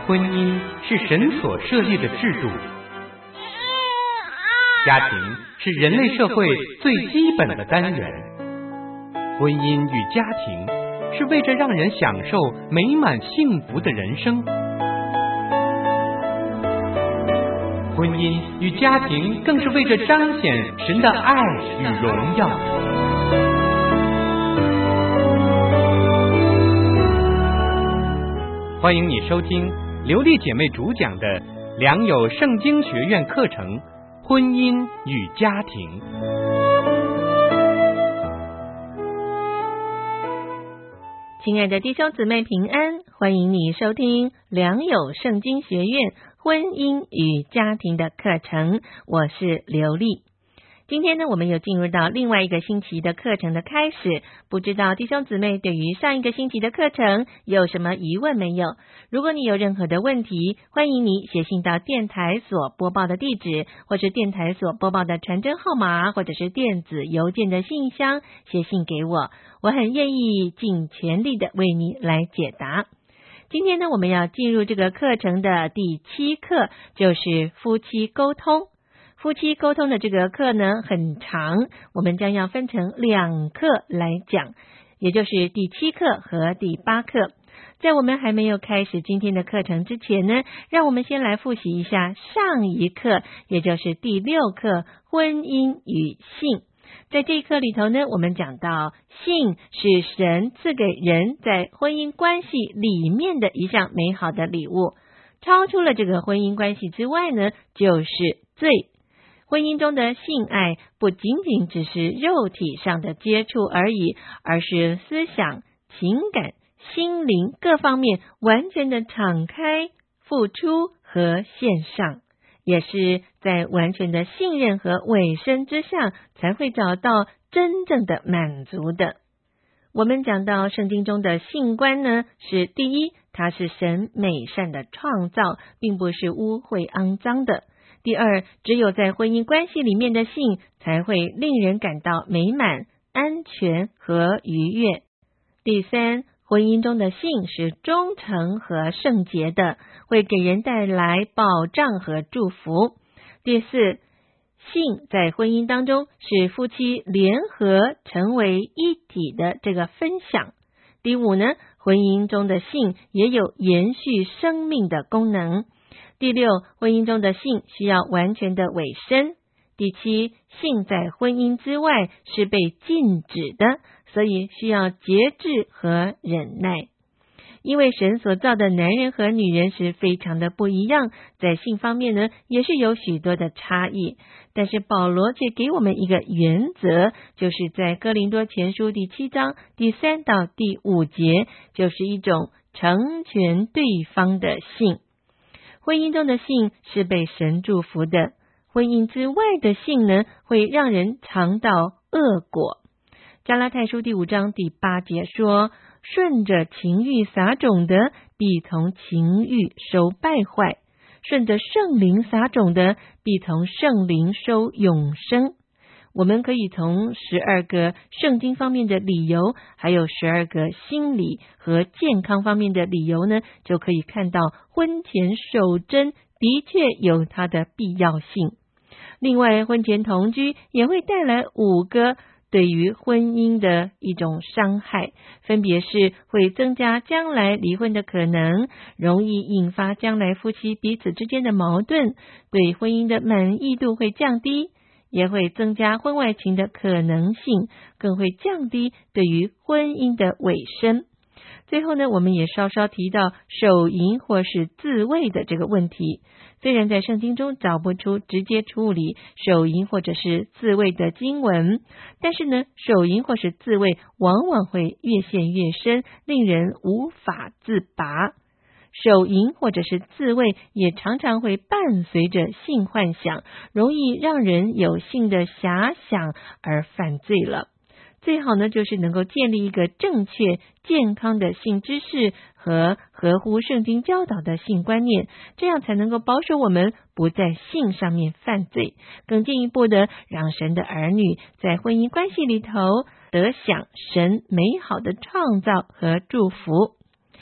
婚姻是神所设立的制度，家庭是人类社会最基本的单元。婚姻与家庭是为着让人享受美满幸福的人生。婚姻与家庭更是为着彰显神的爱与荣耀。欢迎你收听刘丽姐妹主讲的良友圣经学院课程《婚姻与家庭》。 亲爱的弟兄姊妹平安，欢迎你收听良友圣经学院婚姻与家庭的课程，我是刘丽。今天呢，我们又进入到另外一个星期的课程的开始，不知道弟兄姊妹对于上一个星期的课程有什么疑问没有？如果你有任何的问题，欢迎你写信到电台所播报的地址，或是电台所播报的传真号码，或者是电子邮件的信箱，写信给我，我很愿意尽全力的为你来解答。今天呢，我们要进入这个课程的第7课，就是夫妻沟通。夫妻沟通的这个课呢很长，我们将要分成2课来讲，也就是第7课和第8课。在我们还没有开始今天的课程之前呢，让我们先来复习一下上一课，也就是第6课婚姻与性。在这一课里头呢，我们讲到性是神赐给人在婚姻关系里面的一项美好的礼物，超出了这个婚姻关系之外呢，就是罪。婚姻中的性爱不仅仅只是肉体上的接触而已，而是思想、情感、心灵各方面完全的敞开、付出和献上，也是在完全的信任和委身之下才会找到真正的满足的。我们讲到圣经中的性观呢，是第一，它是神美善的创造，并不是污秽肮脏的。第二，只有在婚姻关系里面的性才会令人感到美满、安全和愉悦。第三，婚姻中的性是忠诚和圣洁的，会给人带来保障和祝福。第四，性在婚姻当中是夫妻联合成为一体的这个分享。第五呢，婚姻中的性也有延续生命的功能。第六，婚姻中的性需要完全的委身。第七，性在婚姻之外是被禁止的，所以需要节制和忍耐。因为神所造的男人和女人是非常的不一样，在性方面呢，也是有许多的差异。但是保罗却给我们一个原则，就是在哥林多前书第7章第3到第5节，就是一种成全对方的性。婚姻中的性是被神祝福的，婚姻之外的性呢，会让人尝到恶果。加拉太书第5章第8节说，顺着情欲撒种的，必从情欲收败坏；顺着圣灵撒种的，必从圣灵收永生。我们可以从12个圣经方面的理由，还有12个心理和健康方面的理由呢，就可以看到婚前守贞的确有它的必要性。另外，婚前同居也会带来5个对于婚姻的一种伤害，分别是会增加将来离婚的可能，容易引发将来夫妻彼此之间的矛盾，对婚姻的满意度会降低，也会增加婚外情的可能性，更会降低对于婚姻的委身。最后呢，我们也稍稍提到手淫或是自慰的这个问题。虽然在圣经中找不出直接处理手淫或者是自慰的经文，但是呢，手淫或是自慰往往会越陷越深，令人无法自拔。手淫或者是自慰也常常会伴随着性幻想，容易让人有性的遐想而犯罪了。最好呢，就是能够建立一个正确健康的性知识和合乎圣经教导的性观念，这样才能够保守我们不在性上面犯罪，更进一步的让神的儿女在婚姻关系里头得享神美好的创造和祝福。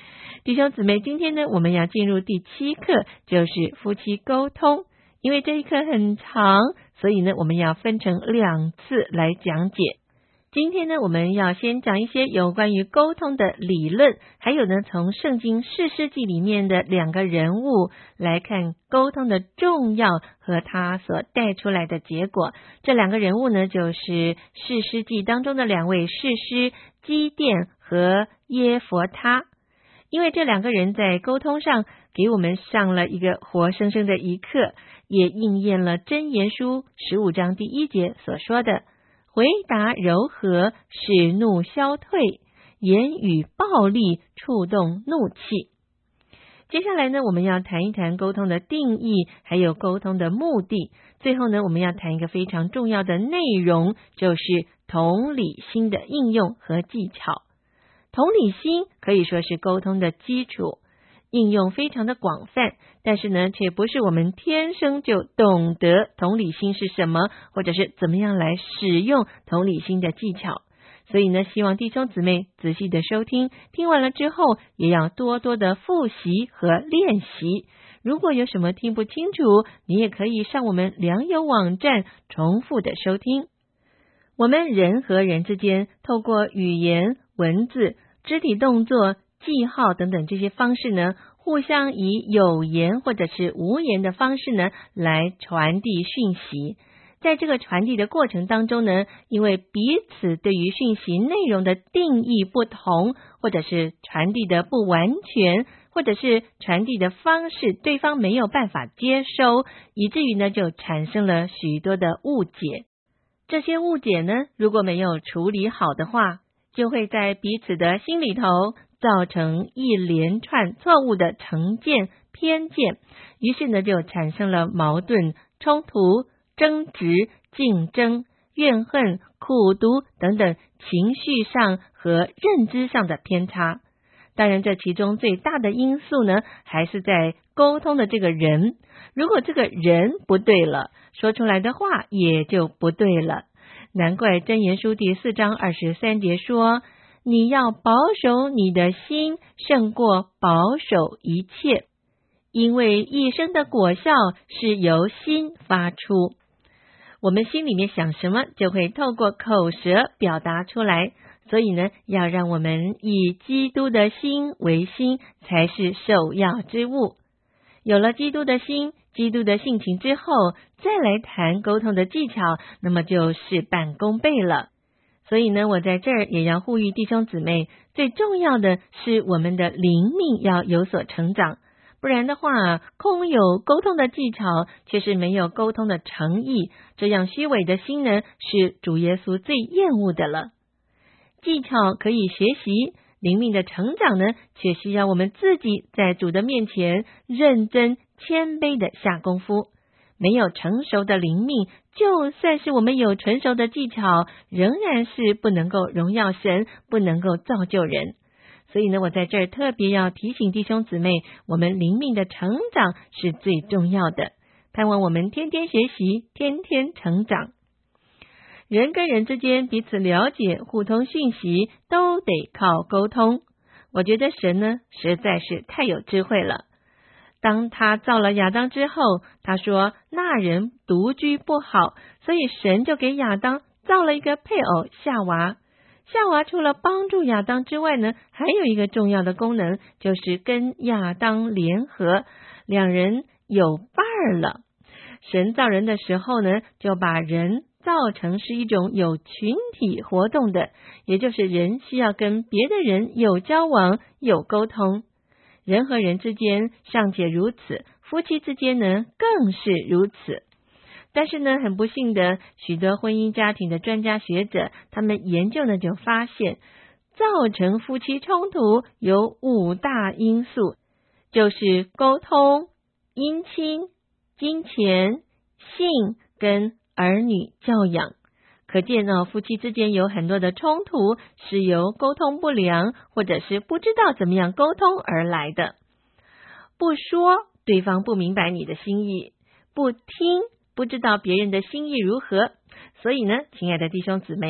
弟兄姊妹，今天呢，我们要进入第7课，就是夫妻沟通。因为这一课很长，所以呢，我们要分成2次来讲解。今天呢，我们要先讲一些有关于沟通的理论，还有呢，从圣经士师记里面的2个人物来看沟通的重要和他所带出来的结果。这2个人物呢，就是士师记当中的2位士师基甸和耶弗他。因为这2个人在沟通上给我们上了一个活生生的一课，也应验了箴言书15章第1节所说的，回答柔和，使怒消退，言语暴力，触动怒气。接下来呢，我们要谈一谈沟通的定义，还有沟通的目的。最后呢，我们要谈一个非常重要的内容，就是同理心的应用和技巧。同理心可以说是沟通的基础，应用非常的广泛，但是呢，却不是我们天生就懂得同理心是什么，或者是怎么样来使用同理心的技巧。所以呢，希望弟兄姊妹仔细的收听，听完了之后也要多多的复习和练习。如果有什么听不清楚，你也可以上我们良友网站重复的收听。我们人和人之间透过语言、文字、肢体动作、记号等等这些方式呢，互相以有言或者是无言的方式呢，来传递讯息。在这个传递的过程当中呢，因为彼此对于讯息内容的定义不同，或者是传递的不完全，或者是传递的方式对方没有办法接收，以至于呢就产生了许多的误解。这些误解呢，如果没有处理好的话，就会在彼此的心里头造成一连串错误的成见、偏见，于是呢就产生了矛盾、冲突、争执、竞争、怨恨、苦毒等等情绪上和认知上的偏差。当然，这其中最大的因素呢，还是在沟通的这个人。如果这个人不对了，说出来的话也就不对了。难怪箴言书第4章23节说，你要保守你的心，胜过保守一切，因为一生的果效是由心发出。我们心里面想什么，就会透过口舌表达出来。所以呢，要让我们以基督的心为心，才是首要之务。有了基督的心、基督的性情之后，再来谈沟通的技巧，那么就事半功倍了。所以呢，我在这儿也要呼吁弟兄姊妹，最重要的是我们的灵命要有所成长。不然的话，空有沟通的技巧，却是没有沟通的诚意，这样虚伪的心呢，是主耶稣最厌恶的了。技巧可以学习，灵命的成长呢，却需要我们自己在主的面前认真谦卑的下功夫。没有成熟的灵命，就算是我们有纯熟的技巧，仍然是不能够荣耀神，不能够造就人。所以呢，我在这儿特别要提醒弟兄姊妹，我们灵命的成长是最重要的，盼望我们天天学习，天天成长。人跟人之间彼此了解、互通讯息，都得靠沟通。我觉得神呢，实在是太有智慧了。当他造了亚当之后，他说那人独居不好，所以神就给亚当造了一个配偶夏娃。夏娃除了帮助亚当之外呢，还有一个重要的功能，就是跟亚当联合，两人有伴儿了。神造人的时候呢，就把人造成是一种有群体活动的，也就是人需要跟别的人有交往、有沟通。人和人之间尚且如此，夫妻之间呢更是如此。但是呢，很不幸的，许多婚姻家庭的专家学者，他们研究呢就发现，造成夫妻冲突有5大因素，就是沟通、姻亲、金钱、性跟儿女教养。可见呢，夫妻之间有很多的冲突是由沟通不良或者是不知道怎么样沟通而来的。不说，对方不明白你的心意；不听，不知道别人的心意如何。所以呢，亲爱的弟兄姊妹，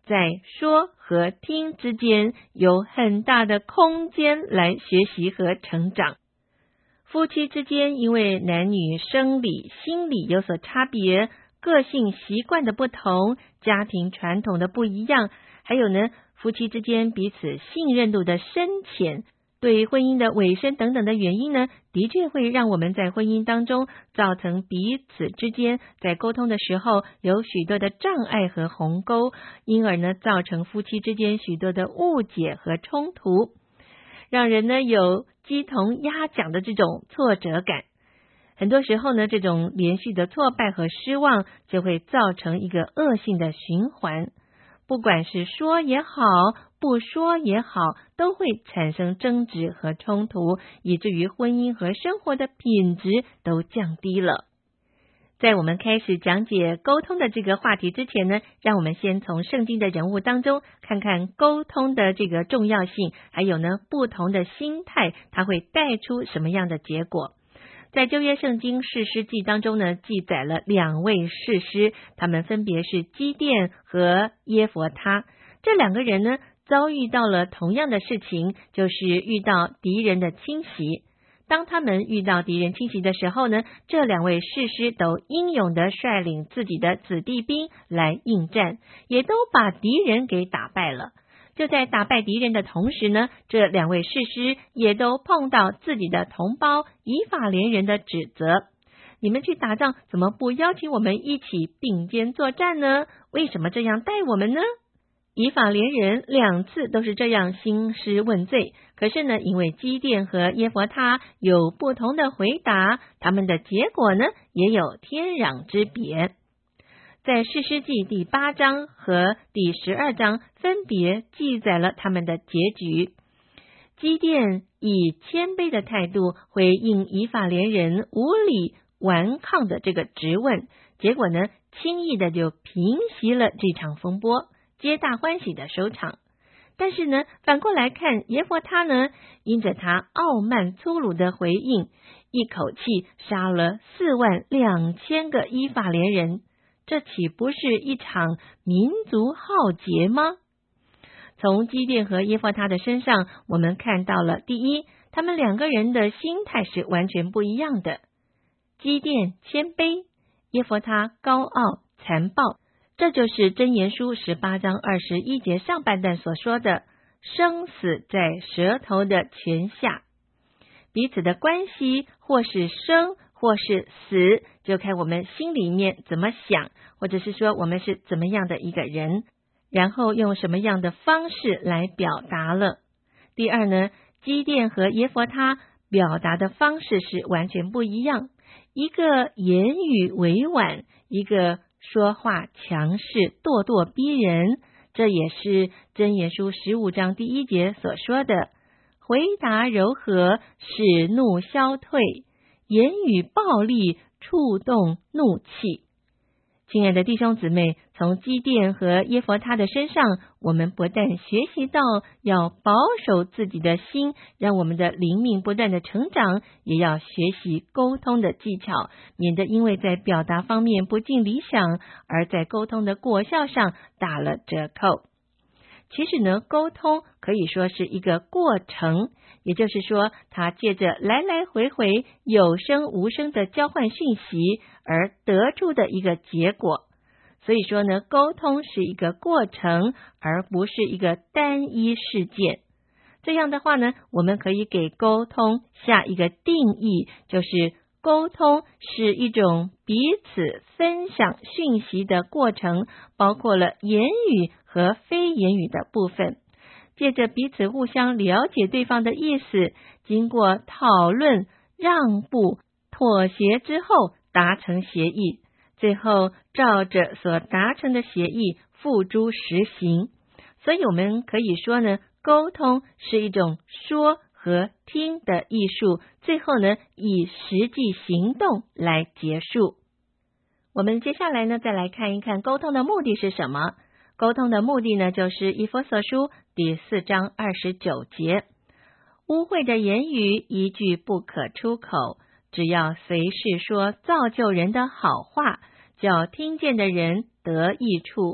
在说和听之间有很大的空间来学习和成长。夫妻之间因为男女生理、心理有所差别，个性习惯的不同，家庭传统的不一样，还有呢，夫妻之间彼此信任度的深浅，对婚姻的尾声等等的原因呢，的确会让我们在婚姻当中造成彼此之间在沟通的时候有许多的障碍和鸿沟，因而呢，造成夫妻之间许多的误解和冲突，让人呢有鸡同鸭讲的这种挫折感。很多时候呢，这种连续的挫败和失望就会造成一个恶性的循环，不管是说也好，不说也好，都会产生争执和冲突，以至于婚姻和生活的品质都降低了。在我们开始讲解沟通的这个话题之前呢，让我们先从圣经的人物当中看看沟通的这个重要性，还有呢不同的心态，它会带出什么样的结果。在旧约圣经士师记当中呢，记载了2位士师，他们分别是基甸和耶弗他。这2个人呢，遭遇到了同样的事情，就是遇到敌人的侵袭。当他们遇到敌人侵袭的时候呢，这2位士师都英勇地率领自己的子弟兵来应战，也都把敌人给打败了。就在打败敌人的同时呢，这2位士师也都碰到自己的同胞以法莲人的指责：你们去打仗怎么不邀请我们一起并肩作战呢？为什么这样待我们呢？以法莲人2次都是这样兴师问罪，可是呢，因为基甸和耶弗他有不同的回答，他们的结果呢也有天壤之别。在士师记第8章和第12章分别记载了他们的结局。基甸以谦卑的态度回应以法莲人无理顽抗的这个质问，结果呢，轻易的就平息了这场风波，皆大欢喜的收场。但是呢，反过来看耶弗他呢，因着他傲慢粗鲁的回应，一口气杀了42000个以法莲人，这岂不是一场民族浩劫吗？从基甸和耶弗他的身上，我们看到了第一，他们2个人的心态是完全不一样的。基甸谦卑，耶弗他高傲残暴，这就是箴言书18章21节上半段所说的生死在舌头的泉下。彼此的关系或是生或是死，就看我们心里面怎么想，或者是说我们是怎么样的一个人，然后用什么样的方式来表达了。第二呢，基甸和耶弗他表达的方式是完全不一样，一个言语委婉，一个说话强势咄咄逼人，这也是箴言书15章第1节所说的，回答柔和，使怒消退，言语暴力，触动怒气。亲爱的弟兄姊妹，从基甸和耶弗他的身上，我们不但学习到要保守自己的心，让我们的灵命不断的成长，也要学习沟通的技巧，免得因为在表达方面不尽理想，而在沟通的果效上打了折扣。其实呢，沟通可以说是一个过程，也就是说，它借着来来回回有声无声的交换讯息而得出的一个结果。所以说呢，沟通是一个过程，而不是一个单一事件。这样的话呢，我们可以给沟通下一个定义，就是沟通是一种彼此分享讯息的过程，包括了言语和非言语的部分。借着彼此互相了解对方的意思，经过讨论、让步、妥协之后达成协议，最后照着所达成的协议付诸实行。所以我们可以说呢，沟通是一种说和听的艺术，最后呢，以实际行动来结束。我们接下来呢，再来看一看沟通的目的是什么。沟通的目的呢，就是以弗所书第4章29节，污秽的言语一句不可出口，只要随时说造就人的好话，叫听见的人得益处，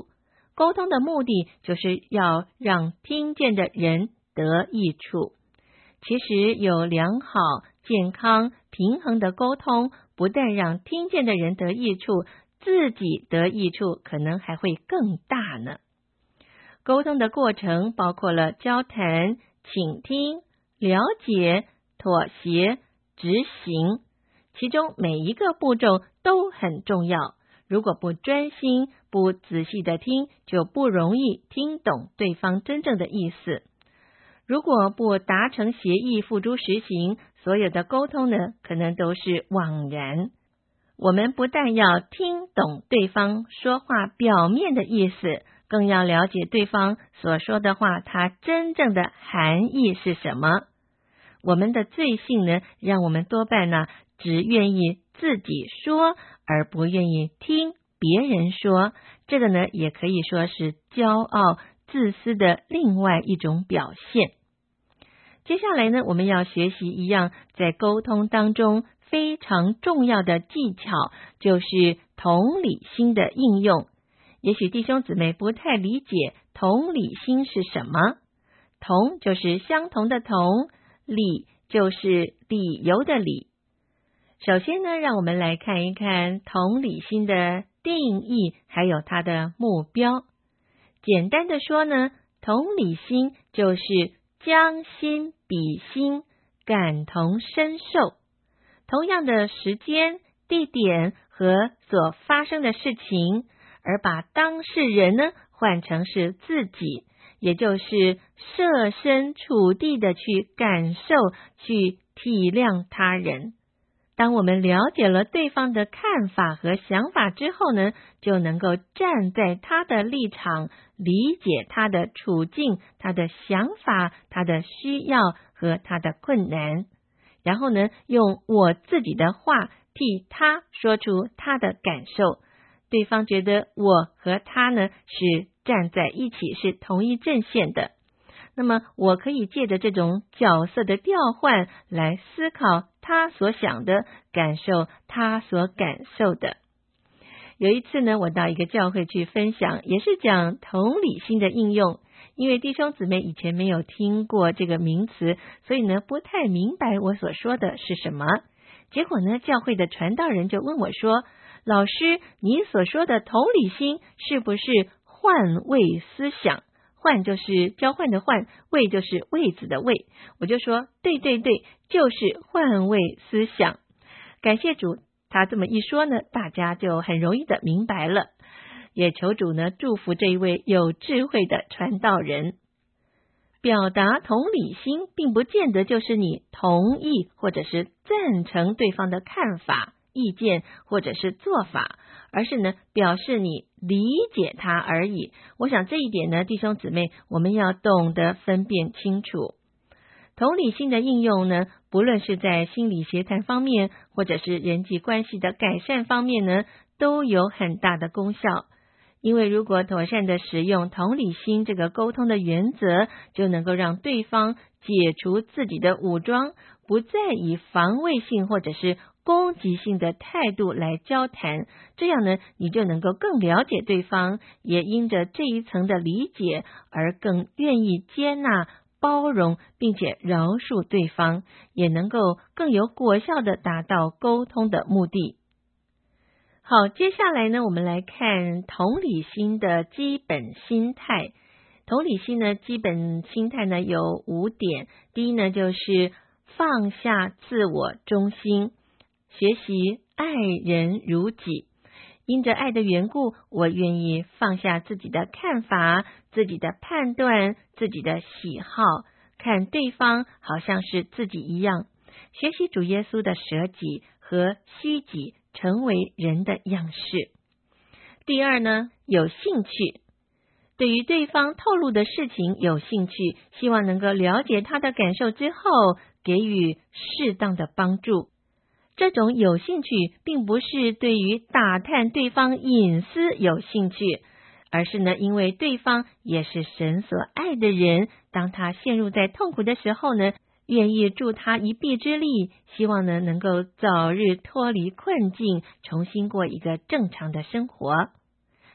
沟通的目的就是要让听见的人得益处。其实有良好、健康、平衡的沟通，不但让听见的人得益处，自己得益处可能还会更大呢。沟通的过程包括了交谈、倾听、了解、妥协、执行，其中每一个步骤都很重要。如果不专心、不仔细的听，就不容易听懂对方真正的意思。如果不达成协议，付诸实行，所有的沟通呢，可能都是枉然。我们不但要听懂对方说话表面的意思，更要了解对方所说的话，它真正的含义是什么。我们的罪性呢，让我们多半呢，只愿意自己说，而不愿意听别人说。这个呢，也可以说是骄傲、自私的另外一种表现。接下来呢，我们要学习一样在沟通当中非常重要的技巧，就是同理心的应用。也许弟兄姊妹不太理解同理心是什么。同就是相同的同，理就是理由的理。首先呢，让我们来看一看同理心的定义，还有它的目标。简单的说呢，同理心就是将心比心，感同身受。同样的时间、地点和所发生的事情，而把当事人呢换成是自己，也就是设身处地的去感受、去体谅他人。当我们了解了对方的看法和想法之后呢，就能够站在他的立场，理解他的处境、他的想法、他的需要和他的困难，然后呢，用我自己的话替他说出他的感受。对方觉得我和他呢是站在一起，是同一阵线的。那么我可以借着这种角色的调换来思考他所想的，感受他所感受的。有一次呢，我到一个教会去分享，也是讲同理心的应用。因为弟兄姊妹以前没有听过这个名词，所以呢不太明白我所说的是什么。结果呢，教会的传道人就问我说，老师，你所说的同理心是不是换位思想？换就是交换的换，位就是位子的位。我就说对，就是换位思想。感谢主，他这么一说呢，大家就很容易的明白了。也求主呢祝福这一位有智慧的传道人。表达同理心并不见得就是你同意或者是赞成对方的看法、意见或者是做法，而是呢表示你理解他而已。我想这一点呢，弟兄姊妹，我们要懂得分辨清楚。同理心的应用呢，不论是在心理协谈方面，或者是人际关系的改善方面呢，都有很大的功效。因为如果妥善的使用同理心这个沟通的原则，就能够让对方解除自己的武装，不再以防卫性或者是攻击性的态度来交谈。这样呢，你就能够更了解对方，也因着这一层的理解而更愿意接纳、包容并且饶恕对方，也能够更有果效的达到沟通的目的。好，接下来呢，我们来看同理心的基本心态。同理心呢，基本心态呢有5点。第一呢，就是放下自我中心，学习爱人如己。因着爱的缘故，我愿意放下自己的看法、自己的判断、自己的喜好，看对方好像是自己一样，学习主耶稣的舍己和虚己，成为人的样式。第二呢，有兴趣，对于对方透露的事情有兴趣，希望能够了解他的感受之后，给予适当的帮助。这种有兴趣并不是对于打探对方隐私有兴趣，而是呢，因为对方也是神所爱的人，当他陷入在痛苦的时候呢，愿意助他一臂之力，希望呢能够早日脱离困境，重新过一个正常的生活。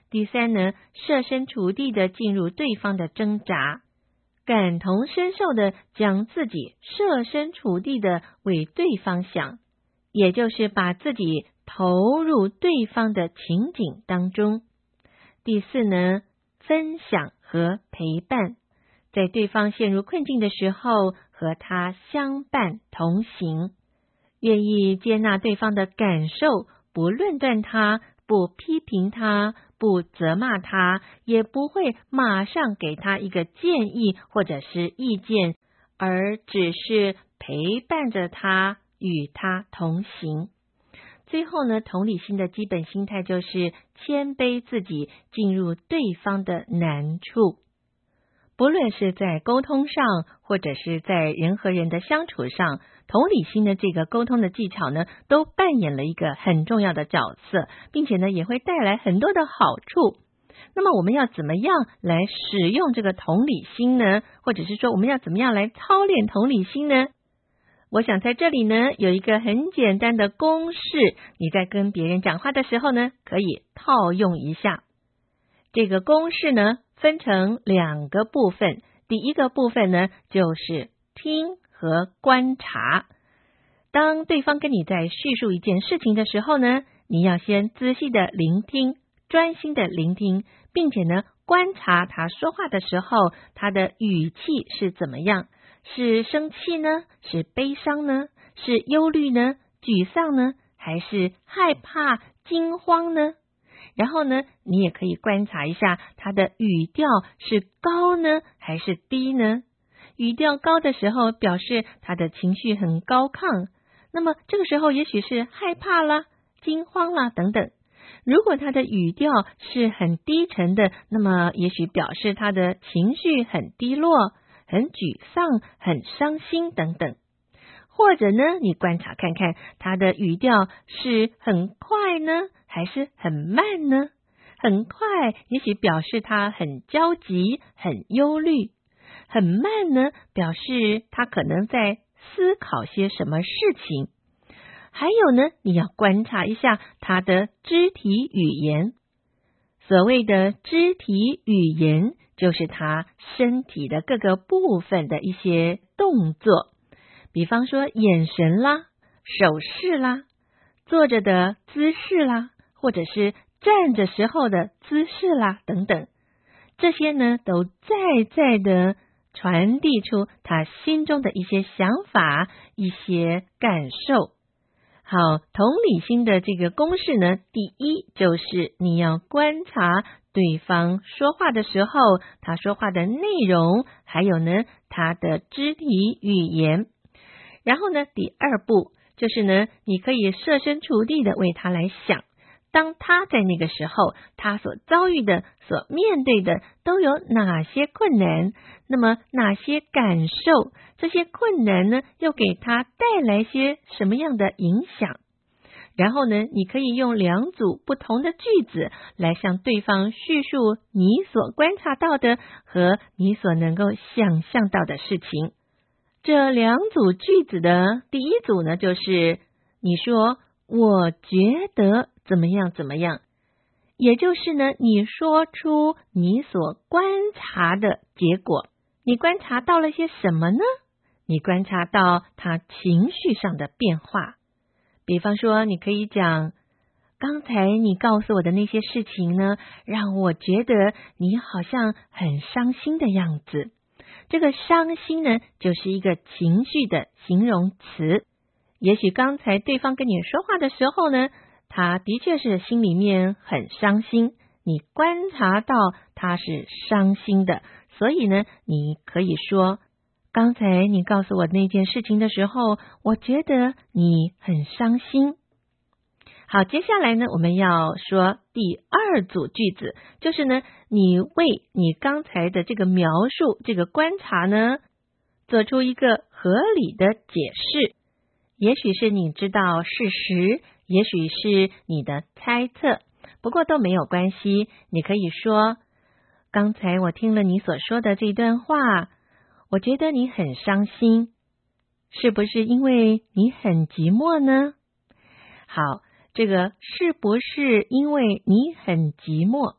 第三呢，设身处地的进入对方的挣扎，感同身受的将自己设身处地的为对方想，也就是把自己投入对方的情景当中。第四呢，分享和陪伴，在对方陷入困境的时候，和他相伴同行，愿意接纳对方的感受，不论断他，不批评他，不责骂他，也不会马上给他一个建议或者是意见，而只是陪伴着他，与他同行。最后呢，同理心的基本心态就是谦卑自己，进入对方的难处。不论是在沟通上，或者是在人和人的相处上，同理心的这个沟通的技巧呢，都扮演了一个很重要的角色，并且呢，也会带来很多的好处。那么我们要怎么样来使用这个同理心呢？或者是说我们要怎么样来操练同理心呢？我想在这里呢，有一个很简单的公式，你在跟别人讲话的时候呢，可以套用一下。这个公式呢，分成2个部分。第一个部分呢，就是听和观察。当对方跟你在叙述一件事情的时候呢，你要先仔细的聆听，专心的聆听，并且呢，观察他说话的时候，他的语气是怎么样，是生气呢？是悲伤呢？是忧虑呢？沮丧呢？还是害怕、惊慌呢？然后呢，你也可以观察一下他的语调是高呢，还是低呢？语调高的时候，表示他的情绪很高亢，那么这个时候也许是害怕啦、惊慌啦等等。如果他的语调是很低沉的，那么也许表示他的情绪很低落、很沮丧、很伤心等等。或者呢，你观察看看他的语调是很快呢，还是很慢呢？很快也许表示他很焦急、很忧虑；很慢呢，表示他可能在思考些什么事情。还有呢，你要观察一下他的肢体语言。所谓的肢体语言，就是他身体的各个部分的一些动作，比方说眼神啦、手势啦、坐着的姿势啦，或者是站着时候的姿势啦等等，这些呢都在的传递出他心中的一些想法、一些感受。好，同理心的这个公式呢，第一就是你要观察对方说话的时候，他说话的内容，还有呢他的肢体语言。然后呢，第二步就是呢，你可以设身处地的为他来想，当他在那个时候，他所遭遇的、所面对的都有哪些困难，那么哪些感受，这些困难呢，又给他带来些什么样的影响？然后呢，你可以用2组不同的句子来向对方叙述你所观察到的和你所能够想象到的事情。这2组句子的第一组呢，就是你说我觉得怎么样怎么样，也就是呢，你说出你所观察的结果。你观察到了些什么呢？你观察到他情绪上的变化。比方说，你可以讲，刚才你告诉我的那些事情呢，让我觉得你好像很伤心的样子。这个伤心呢，就是一个情绪的形容词。也许刚才对方跟你说话的时候呢，他的确是心里面很伤心，你观察到他是伤心的，所以呢，你可以说，刚才你告诉我那件事情的时候，我觉得你很伤心。好，接下来呢，我们要说第2组句子，就是呢，你为你刚才的这个描述、这个观察呢，做出一个合理的解释。也许是你知道事实，也许是你的猜测，不过都没有关系。你可以说，刚才我听了你所说的这段话，我觉得你很伤心，是不是因为你很寂寞呢？好，这个是不是因为你很寂寞，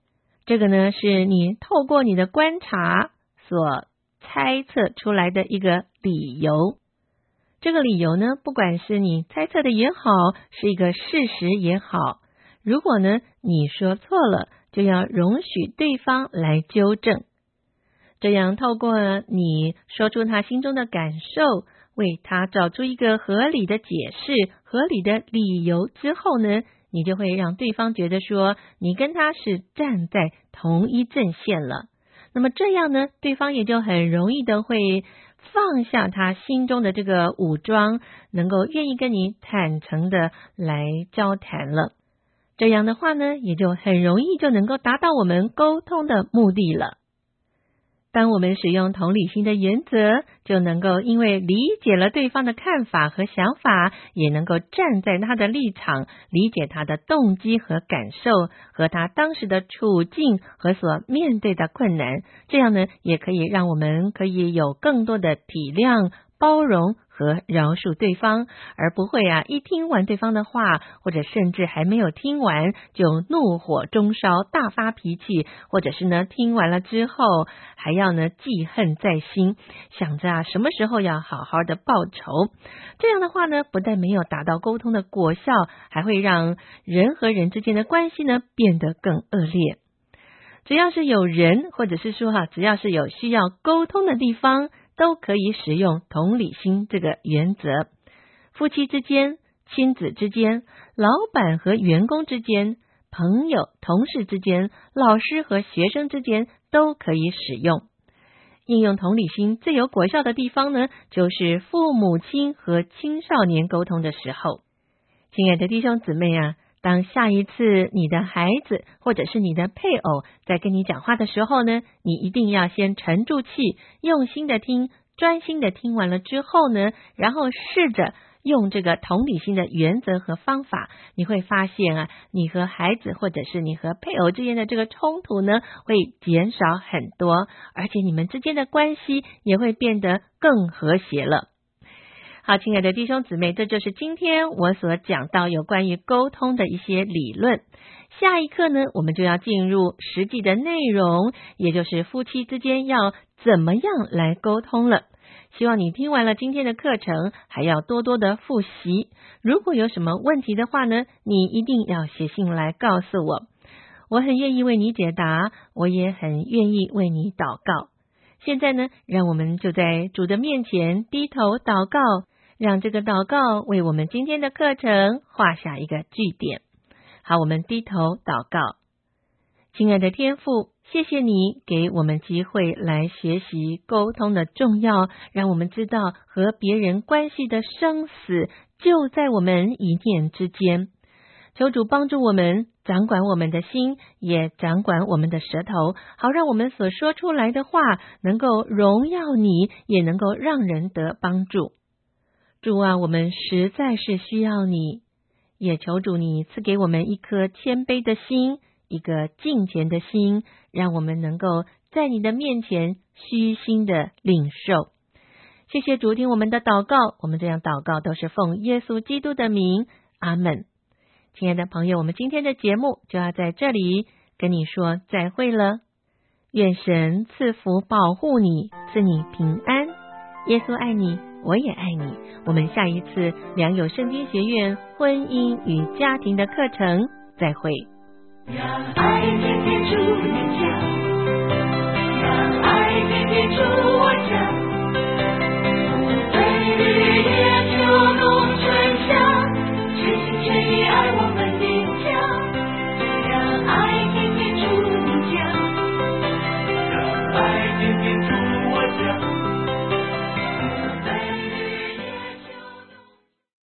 这个呢是你透过你的观察所猜测出来的一个理由。这个理由呢，不管是你猜测的也好，是一个事实也好，如果呢你说错了，就要容许对方来纠正。这样透过你说出他心中的感受，为他找出一个合理的解释、合理的理由之后呢，你就会让对方觉得说你跟他是站在同一阵线了。那么这样呢，对方也就很容易的会放下他心中的这个武装，能够愿意跟你坦诚的来交谈了。这样的话呢，也就很容易就能够达到我们沟通的目的了。当我们使用同理心的原则，就能够因为理解了对方的看法和想法，也能够站在他的立场，理解他的动机和感受，和他当时的处境和所面对的困难。这样呢，也可以让我们可以有更多的体谅、包容和饶恕对方，而不会一听完对方的话，或者甚至还没有听完就怒火中烧，大发脾气，或者是呢听完了之后还要呢记恨在心，想着什么时候要好好的报仇。这样的话呢，不但没有达到沟通的果效，还会让人和人之间的关系呢变得更恶劣。只要是有人，或者是说只要是有需要沟通的地方，都可以使用同理心这个原则。夫妻之间、亲子之间、老板和员工之间、朋友、同事之间、老师和学生之间都可以使用。应用同理心最有果效的地方呢，就是父母亲和青少年沟通的时候。亲爱的弟兄姊妹当下一次你的孩子或者是你的配偶在跟你讲话的时候呢，你一定要先沉住气，用心的听，专心的听完了之后呢，然后试着用这个同理心的原则和方法，你会发现你和孩子或者是你和配偶之间的这个冲突呢，会减少很多，而且你们之间的关系也会变得更和谐了。好，亲爱的弟兄姊妹，这就是今天我所讲到有关于沟通的一些理论。下一课呢，我们就要进入实际的内容，也就是夫妻之间要怎么样来沟通了。希望你听完了今天的课程，还要多多的复习。如果有什么问题的话呢，你一定要写信来告诉我，我很愿意为你解答，我也很愿意为你祷告。现在呢，让我们就在主的面前低头祷告，让这个祷告为我们今天的课程画下一个句点。好，我们低头祷告。亲爱的天父，谢谢你给我们机会来学习沟通的重要，让我们知道和别人关系的生死就在我们一念之间。求主帮助我们掌管我们的心，也掌管我们的舌头，好让我们所说出来的话能够荣耀你，也能够让人得帮助。主我们实在是需要你，也求主你赐给我们一颗谦卑的心，一个敬虔的心，让我们能够在你的面前虚心的领受。谢谢主，听我们的祷告，我们这样祷告都是奉耶稣基督的名，阿们。亲爱的朋友，我们今天的节目就要在这里跟你说再会了。愿神赐福保护你，赐你平安。耶稣爱你，我也爱你。我们下一次良友圣经学院婚姻与家庭的课程再会。 让爱天天住你家，让爱天天住